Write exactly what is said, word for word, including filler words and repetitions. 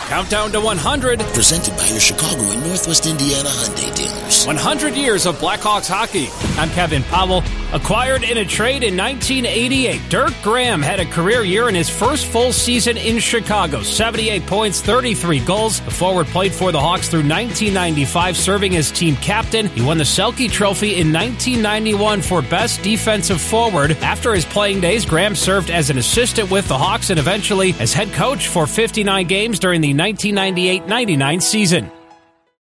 Countdown to one hundred. Presented by your Chicago and Northwest Indiana Hyundai dealers. one hundred years of Blackhawks hockey. I'm Kevin Powell. Acquired in a trade in nineteen eighty-eight, Dirk Graham had a career year in his first full season in Chicago. seventy-eight points, thirty-three goals. The forward played for the Hawks through nineteen ninety-five, serving as team captain. He won the Selke Trophy in nineteen ninety-one for Best Defensive Forward. After his playing days, Graham served as an assistant with the Hawks and eventually as head coach for fifty-nine games during the nineteen ninety-eight ninety-nine season.